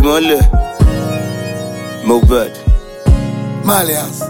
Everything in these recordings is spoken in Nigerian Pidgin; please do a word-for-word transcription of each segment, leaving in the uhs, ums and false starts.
Imole, Mobad, Malias.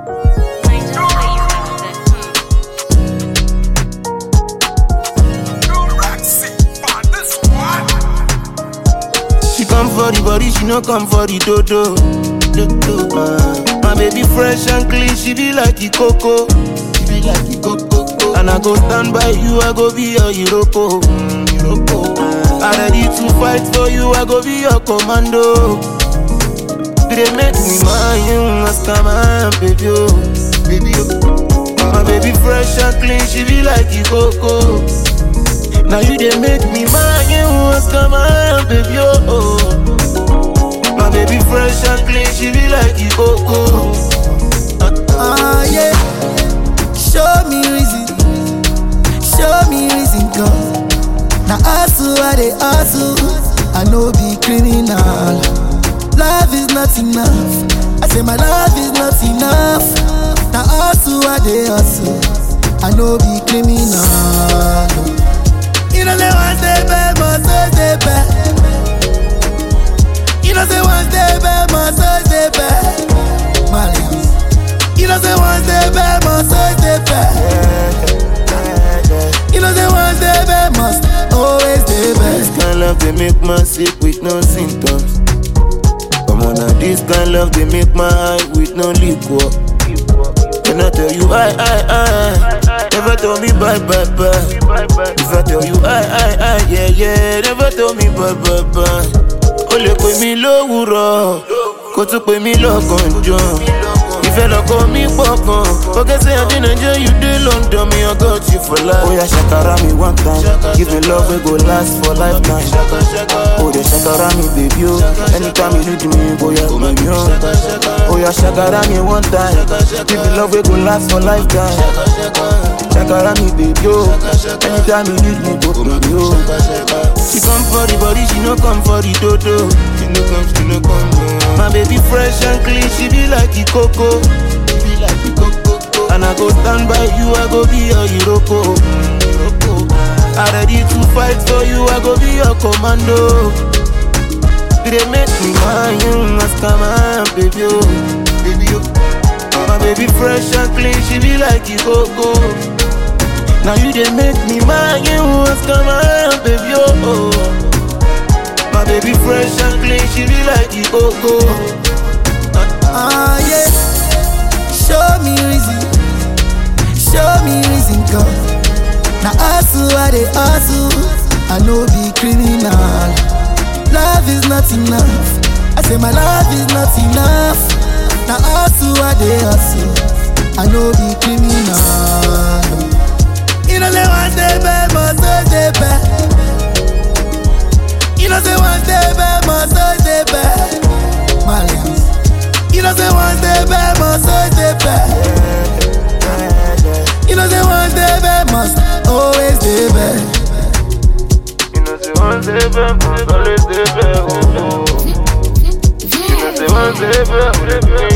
She come for the body, she no come for the dodo. dodo. Uh, my baby fresh and clean, she be like the coco. She be like the coco. And I go stand by you, I go be your Iroko. Mm, Iroko. Uh, I ready to fight for you, I go be your commando. They make me mine, ask my baby, oh, baby, oh. My baby fresh and clean, she be like the coco. Now you they make me mine, ask my baby, oh. My baby fresh and clean, she be like the coco. Ah uh, yeah, show me reason, show me reason, cause now hustle, I they hustle, I know be criminal. Love is not enough. I say my love is not enough. Now hustle, I dey hustle. I know be criminal. You know say one day bad, must always dey bad. You know say one day bad, must always dey bad. Malians. You know say one day bad, must always dey bad. You know say one day bad, must always dey bad. This kind of love they make man sick with no symptoms. Come on now, this kind of love they make my eye with no liquor. Can I tell you I, I, I? Never tell me bye, bye, bye. If I tell you I, I, I, yeah, yeah. Never tell me bye, bye, bye. Ole pe mi lówùrọ̀, kó tún pe mi lọ́gànjọ́. Ìfẹ́ lọ́kọ mi pọ̀kan. Forget say I dey Nigeria, you dey London, me I got you for life. Oh yeah, shakara me one time. Give me love, we go last for lifetime. Oh yeah, shakara me baby, oh. Anytime you need me, boy, I come on. Oh yeah, shakara me one time. Give me love, we go last for lifetime. Shakara me baby, oh. Anytime you need me, go come on. She come for the body, she no come for the dodo. She no come, she no come. My baby fresh and clean, she be like the coco. She be like the coco. And I go stand by you, I go be your Iroko. I ready to fight for you, I go be your commando. They make me mine, ask my baby, oh, baby, oh. My baby fresh and clean, she be like the coco. Now you they make me mine, ask my baby, oh. My baby fresh and clean, she be like the coco. Ah uh, yeah, show me reason, show me reason, cause now hustle, I dey hustle, I know be criminal. Love is not enough. I say my love is not enough. Now hustle, I dey hustle, I know be criminal. You know say one day bad, must always dey bad. You know say one day bad, must always dey bad. Malians. You know say one day bad, must always dey bad. You know say one day bad, must always dey bad. You know say one day bad, must always dey bad. You know say one day bad,